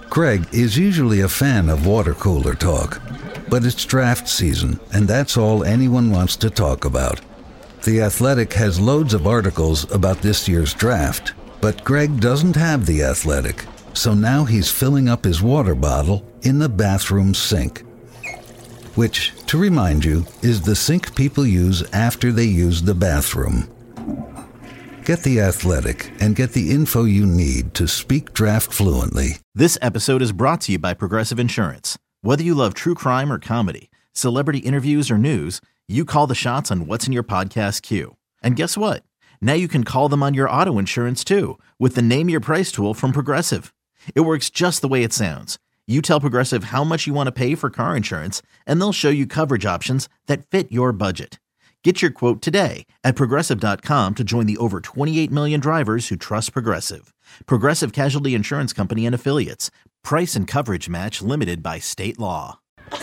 Greg is usually a fan of water cooler talk, but it's draft season, and that's all anyone wants to talk about. The Athletic has loads of articles about this year's draft, but Greg doesn't have The Athletic, so now he's filling up his water bottle in the bathroom sink. Which, to remind you, is the sink people use after they use the bathroom. Get The Athletic and get the info you need to speak draft fluently. This episode is brought to you by Progressive Insurance. Whether you love true crime or comedy, celebrity interviews or news, you call the shots on what's in your podcast queue. And guess what? Now you can call them on your auto insurance too with the Name Your Price tool from Progressive. It works just the way it sounds. You tell Progressive how much you want to pay for car insurance, and they'll show you coverage options that fit your budget. Get your quote today at Progressive.com to join the over 28 million drivers who trust Progressive. Progressive Casualty Insurance Company and Affiliates. Price and coverage match limited by state law.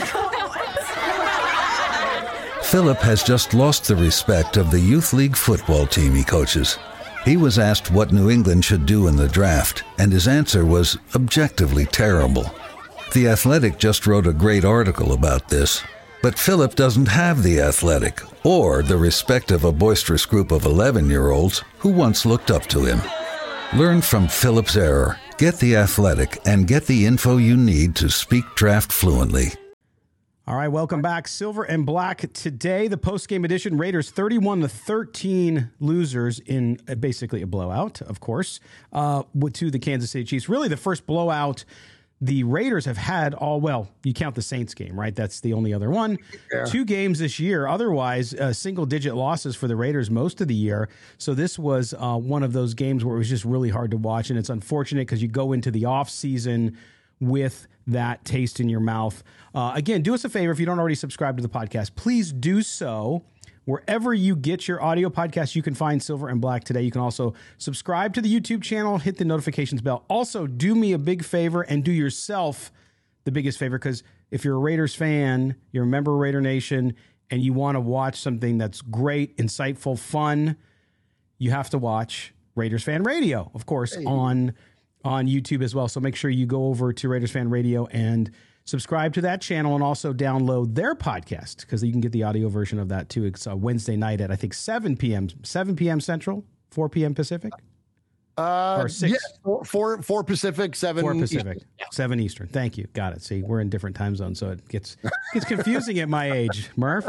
Philip has just lost the respect of the youth league football team he coaches. He was asked what New England should do in the draft, and his answer was objectively terrible. The Athletic just wrote a great article about this. But Philip doesn't have The Athletic, or the respect of a boisterous group of 11-year-olds who once looked up to him. Learn from Philip's error, get The Athletic, and get the info you need to speak draft fluently. All right, welcome back. Silver and Black today, the post-game edition. Raiders 31-13 losers in basically a blowout, of course, to the Kansas City Chiefs. Really the first blowout the Raiders have had you count the Saints game, right? That's the only other one. Yeah. 2 games this year. Otherwise, single-digit losses for the Raiders most of the year. So this was one of those games where it was just really hard to watch, and it's unfortunate because you go into the offseason with that taste in your mouth. Again, do us a favor. If you don't already subscribe to the podcast, please do so. Wherever you get your audio podcast, you can find Silver and Black today. You can also subscribe to the YouTube channel, hit the notifications bell. Also, do me a big favor and do yourself the biggest favor, because if you're a Raiders fan, you're a member of Raider Nation, and you want to watch something that's great, insightful, fun, you have to watch Raiders Fan Radio, of course, on YouTube as well. So make sure you go over to Raiders Fan Radio and subscribe to that channel, and also download their podcast, because you can get the audio version of that too. It's Wednesday night at, I think, 7 p.m. Central, 4 p.m. Pacific? Or 6? Yeah, 4 Pacific, 7 4 Pacific, Eastern. Yeah. 7 Eastern. Thank you. Got it. See, we're in different time zones, so it gets confusing at my age, Murph.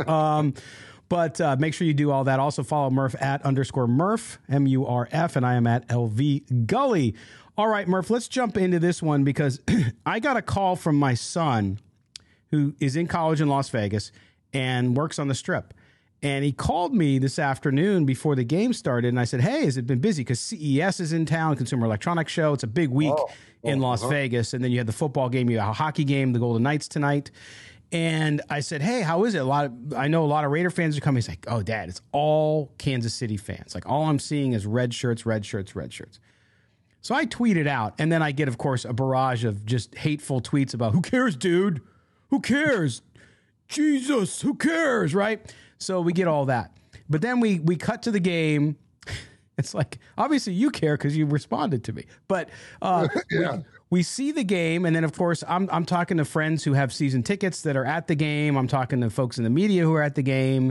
But make sure you do all that. Also follow Murph at _Murph, MURF, and I am at LV Gully. All right, Murph, let's jump into this one, because I got a call from my son, who is in college in Las Vegas and works on the Strip. And he called me this afternoon before the game started, and I said, hey, has it been busy? Because CES is in town, Consumer Electronics Show. It's a big week in Las Vegas. And then you had the football game, you had a hockey game, the Golden Knights tonight. And I said, hey, how is it? I know a lot of Raider fans are coming. He's like, oh, Dad, it's all Kansas City fans. Like, all I'm seeing is red shirts, red shirts, red shirts. So I tweeted out, and then I get, of course, a barrage of just hateful tweets about, who cares, dude? Who cares? Jesus, who cares, right? So we get all that. But then we cut to the game. It's like, obviously you care because you responded to me. But yeah. we see the game, and then, of course, I'm talking to friends who have season tickets that are at the game. I'm talking to folks in the media who are at the game.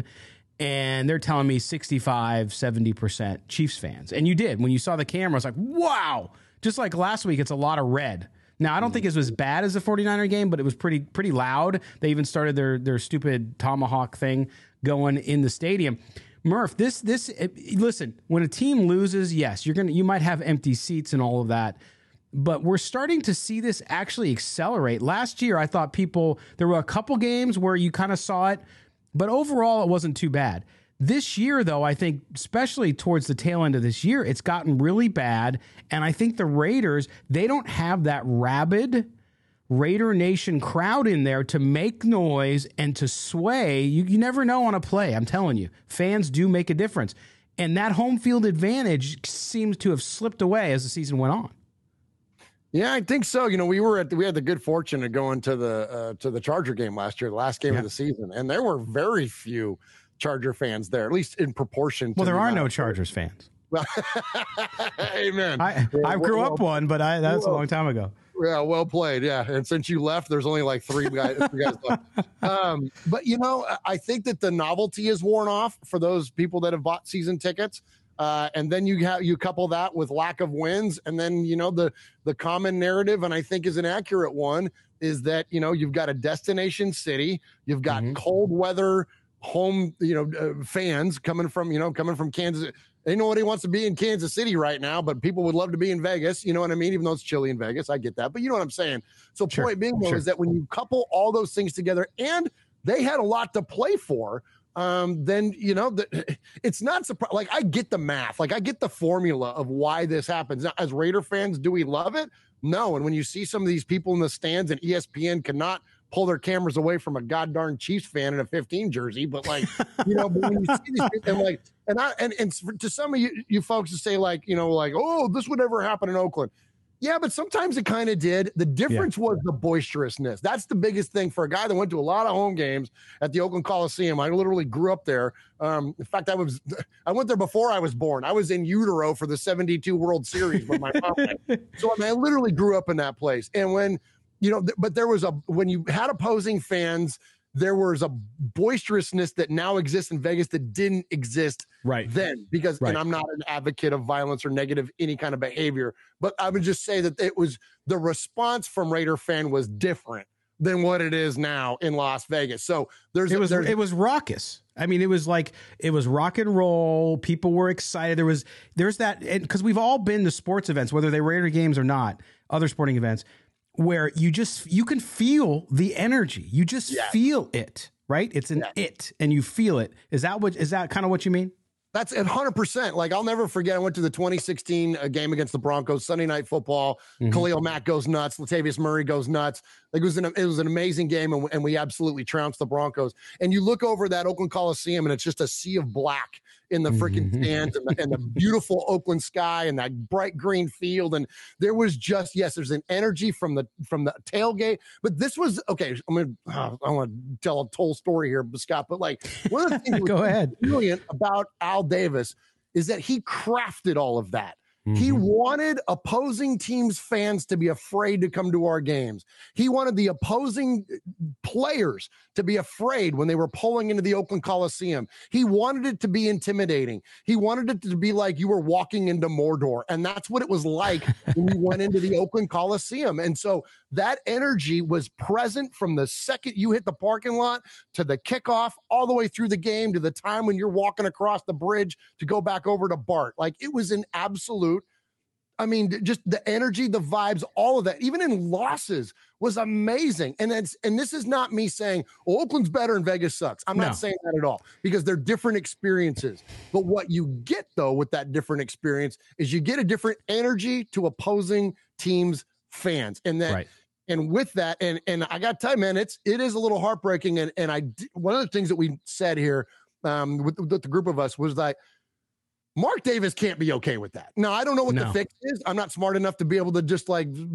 And they're telling me 65, 70% Chiefs fans. And you did. When you saw the camera, I was like, wow. Just like last week, it's a lot of red. Now, I don't think it was as bad as the 49er game, but it was pretty loud. They even started their stupid tomahawk thing going in the stadium. Murph, listen, when a team loses, yes, you might have empty seats and all of that. But we're starting to see this actually accelerate. Last year, I thought there were a couple games where you kind of saw it, but overall, it wasn't too bad. This year, though, I think, especially towards the tail end of this year, it's gotten really bad. And I think the Raiders, they don't have that rabid Raider Nation crowd in there to make noise and to sway. You never know on a play. I'm telling you, fans do make a difference. And that home field advantage seems to have slipped away as the season went on. Yeah, I think so. You know, we had the good fortune of going to the Charger game last year, the last game of the season, and there were very few Charger fans there, at least in proportion. Well, there are no Chargers fans. Amen. I grew up one, but that's a long time ago. Yeah, well played. Yeah, and since you left, there's only like three guys left. But I think that the novelty is worn off for those people that have bought season tickets. And then you couple that with lack of wins, and then the common narrative, and I think is an accurate one, is that you've got a destination city, you've got cold weather home fans coming from Kansas. Ain't nobody wants to be in Kansas City right now, but people would love to be in Vegas. You know what I mean? Even though it's chilly in Vegas, I get that. But you know what I'm saying? So point being, though, is that when you couple all those things together, and they had a lot to play for, then it's not surprising. Like, I get the math, like I get the formula of why this happens. Now, as Raider fans, do we love it? No. And when you see some of these people in the stands, and ESPN cannot pull their cameras away from a goddamn Chiefs fan in a 15 jersey, but but when you see these people, and to some of you folks to say oh, this would never happen in Oakland. Yeah, but sometimes it kind of did. The difference was the boisterousness. That's the biggest thing for a guy that went to a lot of home games at the Oakland Coliseum. I literally grew up there. In fact, I went there before I was born. I was in utero for the 72 World Series with my mom. So I literally grew up in that place. And when but when you had opposing fans, there was a boisterousness that now exists in Vegas that didn't exist then. Because, and I'm not an advocate of violence or negative any kind of behavior, but I would just say that it was the response from Raider fan was different than what it is now in Las Vegas. So it was raucous. I mean, it was rock and roll. People were excited. There's that, because we've all been to sports events, whether they Raider games or not, other sporting events, where you can feel the energy. You just feel it, right? It's it, and you feel it. Is that kind of what you mean? That's 100%. Like, I'll never forget, I went to the 2016 game against the Broncos, Sunday Night Football. Khalil Mack goes nuts. Latavius Murray goes nuts. Like, it was an amazing game, and we absolutely trounced the Broncos. And you look over that Oakland Coliseum, and it's just a sea of black in the freaking stands, and the beautiful Oakland sky and that bright green field. And there was just, there's an energy from the tailgate. But this was, okay, I want to tell a whole story here, Scott, but like, one of the things Go ahead. Brilliant about Al Davis is that he crafted all of that. He wanted opposing teams' fans to be afraid to come to our games. He wanted the opposing players to be afraid when they were pulling into the Oakland Coliseum. He wanted it to be intimidating. He wanted it to be like you were walking into Mordor. And that's what it was like when you went into the Oakland Coliseum. And so that energy was present from the second you hit the parking lot to the kickoff, all the way through the game to the time when you're walking across the bridge to go back over to Bart. Like, it was an absolute, just the energy, the vibes, all of that, even in losses, was amazing. And this is not me saying, well, Oakland's better and Vegas sucks. I'm not saying that at all, because they're different experiences. But what you get, though, with that different experience is you get a different energy to opposing teams' fans. And then, and with that, and I got to tell you, man, it is a little heartbreaking. And one of the things that we said here with the group of us was like, Mark Davis can't be okay with that. Now, I don't know what the fix is. I'm not smart enough to be able to just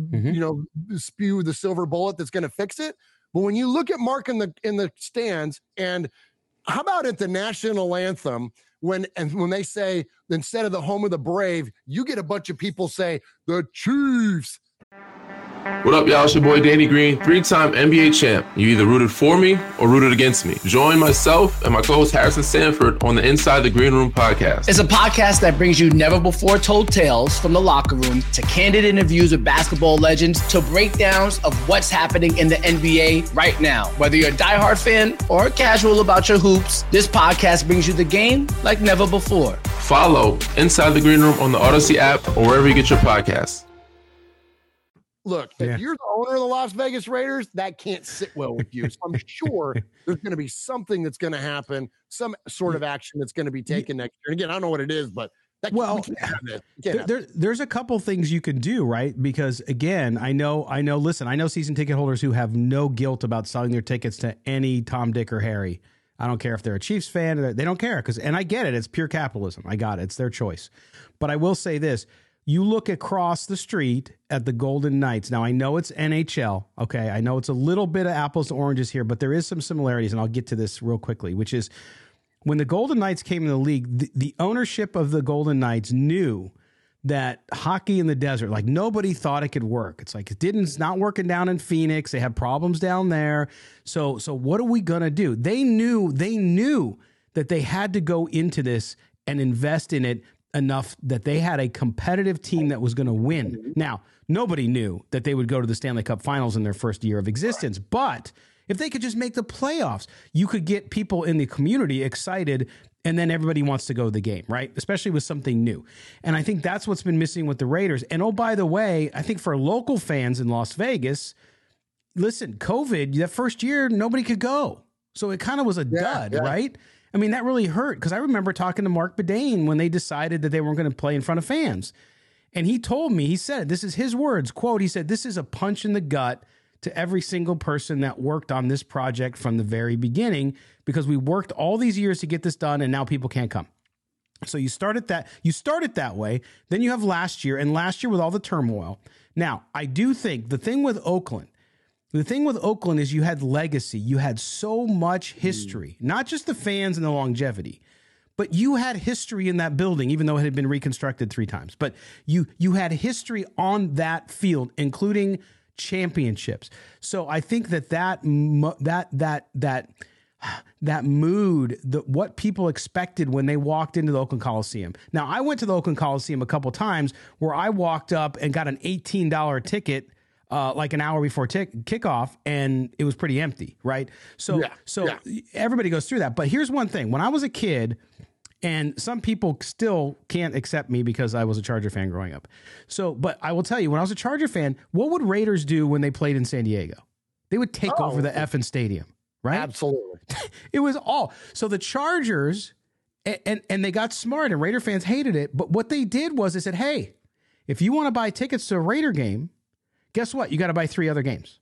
spew the silver bullet that's going to fix it. But when you look at Mark in the stands, and how about at the national anthem, when they say, instead of the home of the brave, you get a bunch of people say the Chiefs. What up, y'all? It's your boy Danny Green, 3-time NBA champ. You either rooted for me or rooted against me. Join myself and my co-host Harrison Sanford on the Inside the Green Room podcast. It's a podcast that brings you never-before-told tales from the locker room to candid interviews with basketball legends to breakdowns of what's happening in the NBA right now. Whether you're a diehard fan or casual about your hoops, this podcast brings you the game like never before. Follow Inside the Green Room on the Odyssey app or wherever you get your podcasts. Look, if you're the owner of the Las Vegas Raiders, that can't sit well with you. So I'm sure there's going to be something that's going to happen, some sort of action that's going to be taken next year. And again, I don't know what it is, but there's a couple things you can do, right? Because again, I know season ticket holders who have no guilt about selling their tickets to any Tom, Dick, or Harry. I don't care if they're a Chiefs fan. They don't care, and I get it. It's pure capitalism. I got it. It's their choice. But I will say this. You look across the street at the Golden Knights. Now, I know it's NHL. Okay. I know it's a little bit of apples to oranges here, but there is some similarities, and I'll get to this real quickly, which is when the Golden Knights came in the league, the ownership of the Golden Knights knew that hockey in the desert, like nobody thought it could work. It's like it's not working down in Phoenix. They have problems down there. So what are we gonna do? They knew that they had to go into this and invest in it enough that they had a competitive team that was going to win. Now, nobody knew that they would go to the Stanley Cup Finals in their first year of existence, but if they could just make the playoffs, you could get people in the community excited, and then everybody wants to go to the game, right? Especially with something new. And I think that's what's been missing with the Raiders. And oh, by the way, I think for local fans in Las Vegas, listen, COVID, that first year, nobody could go. So it kind of was a dud, right? I mean, that really hurt because I remember talking to Mark Bedane when they decided that they weren't going to play in front of fans. And he told me, he said, this is his words, quote, he said, this is a punch in the gut to every single person that worked on this project from the very beginning, because we worked all these years to get this done and now people can't come. So you start it that way. Then you have last year, and last year with all the turmoil. Now, I do think the thing with Oakland is you had legacy. You had so much history, not just the fans and the longevity, but you had history in that building, even though it had been reconstructed 3 times. But you had history on that field, including championships. So I think that mood, what people expected when they walked into the Oakland Coliseum. Now, I went to the Oakland Coliseum a couple times where I walked up and got an $18 ticket like an hour before kickoff, and it was pretty empty, right? So everybody goes through that. But here's one thing. When I was a kid, and some people still can't accept me because I was a Charger fan growing up. But I will tell you, when I was a Charger fan, what would Raiders do when they played in San Diego? They would take over the effing stadium, right? Absolutely. It was all. So the Chargers, and they got smart, and Raider fans hated it. But what they did was they said, hey, if you want to buy tickets to a Raider game, guess what? You got to buy 3 other games.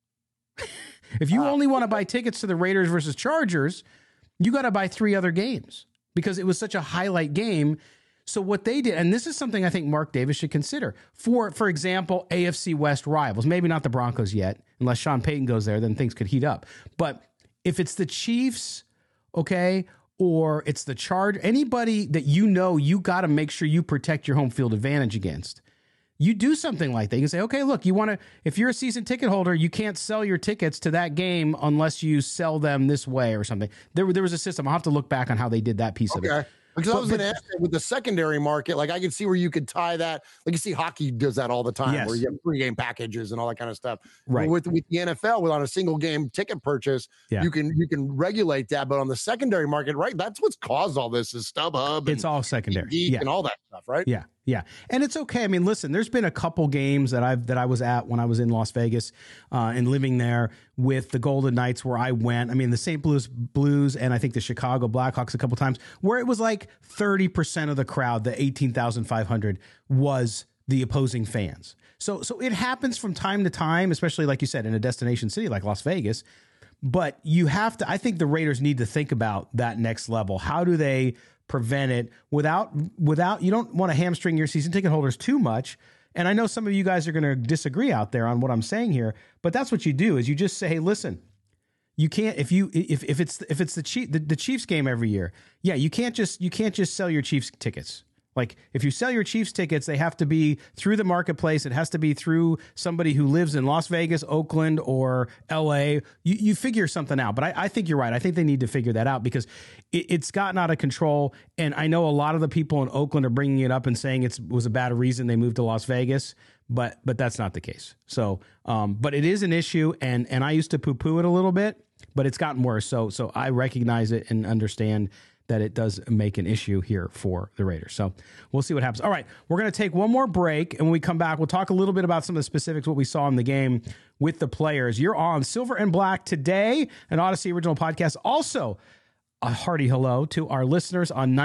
If you only want to buy tickets to the Raiders versus Chargers, you got to buy 3 other games because it was such a highlight game. So what they did, and this is something I think Mark Davis should consider, for example, AFC West rivals, maybe not the Broncos yet, unless Sean Payton goes there, then things could heat up. But if it's the Chiefs, okay, or it's the Chargers, anybody that you got to make sure you protect your home field advantage against. You do something like that. You can say, okay, look, if you're a season ticket holder, you can't sell your tickets to that game unless you sell them this way or something. There was a system. I'll have to look back on how they did that piece of it. Because I was going to ask you, with the secondary market, like I can see where you could tie that. Like you see hockey does that all the time, where you have pregame packages and all that kind of stuff. Right. With the NFL, on a single game ticket purchase, you can regulate that. But on the secondary market, right, that's what's caused all this is StubHub. It's all secondary, and all that stuff, right? Yeah. Yeah. And it's okay. I mean, listen, there's been a couple games that I was at when I was in Las Vegas and living there with the Golden Knights where I went. I mean, the St. Louis Blues and I think the Chicago Blackhawks a couple times where it was like 30% of the crowd, the 18,500 was the opposing fans. So it happens from time to time, especially like you said, in a destination city like Las Vegas. But you have to, I think the Raiders need to think about that next level. How do they prevent it without you don't want to hamstring your season ticket holders too much. And I know some of you guys are going to disagree out there on what I'm saying here, but that's what you do is you just say, hey, listen, you can't, if it's the Chiefs game every year. Yeah. You can't just sell your Chiefs tickets. Like if you sell your Chiefs tickets, they have to be through the marketplace. It has to be through somebody who lives in Las Vegas, Oakland, or LA. You figure something out. But I think you're right. I think they need to figure that out because it's gotten out of control. And I know a lot of the people in Oakland are bringing it up and saying it was a bad reason they moved to Las Vegas. But that's not the case. So, but it is an issue. And I used to poo-poo it a little bit, but it's gotten worse. So I recognize it and understand that it does make an issue here for the Raiders. So we'll see what happens. All right, we're going to take one more break, and when we come back, we'll talk a little bit about some of the specifics, what we saw in the game with the players. You're on Silver and Black today, an Odyssey original podcast. Also, a hearty hello to our listeners on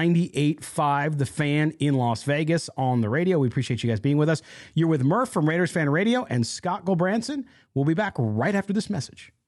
98.5 The Fan in Las Vegas on the radio. We appreciate you guys being with us. You're with Murph from Raiders Fan Radio and Scott Gulbranson. We'll be back right after this message.